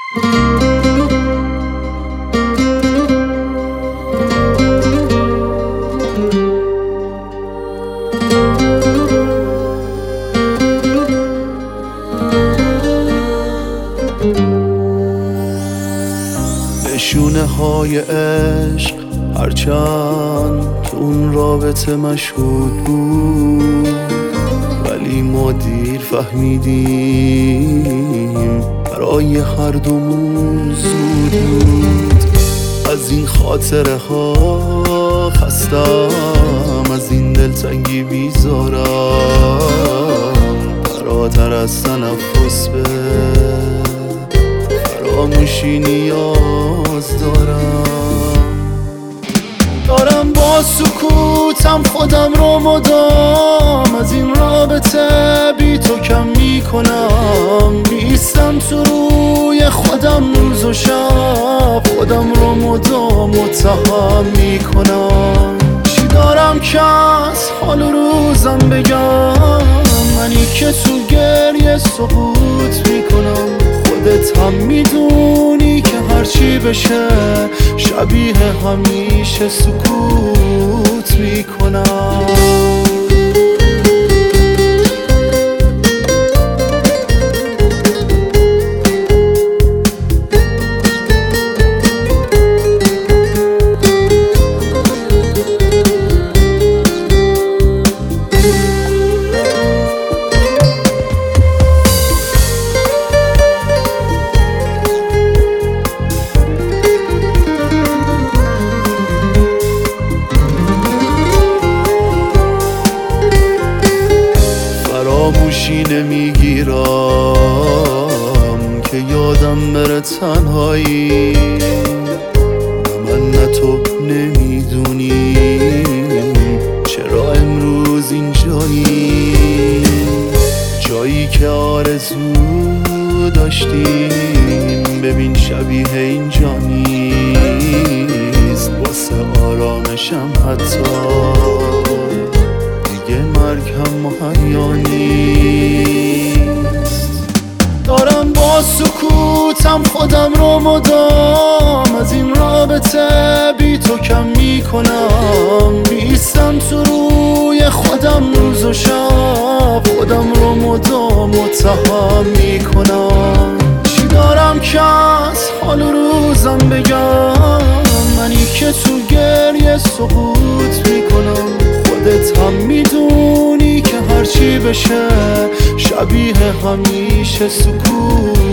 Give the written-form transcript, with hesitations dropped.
نشونه های عشق هرچند تو اون رابطه مشهود بود، ولی ما دیر فهمیدیم برای هر دومون زود بود. از این خاطره ها خستم، از این دلتنگی بیزارم، فراتر از تنفس به فراموشی نیاز دارم با سکوتم خودم رو مدام از این رابطه بی تو کم میکنم. نیستم تو روی خودم روز و شب، خودم رو مدام متهم میکنم. چی دارم که از حال روزم بگم، منی که تو گریه سقوط میکنم. خودت هم میدونی که هرچی بشه شبیه همیشه سکوت میکنم. فراموشی نمیگیرم که یادم بره تنهایی، نه من نه تو نمیدونیم چرا امروز اینجایی. جایی که آرزو داشتیم ببین شبیه اینجا نیست. واسه آرامشم حتی مرگ هم مهیا نیست. دارم با سکوتم خودم رو مدام از این رابطه بی تو کم میکنم. نیستم تو روی خودم روز و شب، خودم رو مدام متهم میکنم. چی دارم که از حال روزم بگم، منی که تو گریه سقوط میکنم. خودت هم میدونی که هرچی بشه شبیه همیشه سکوت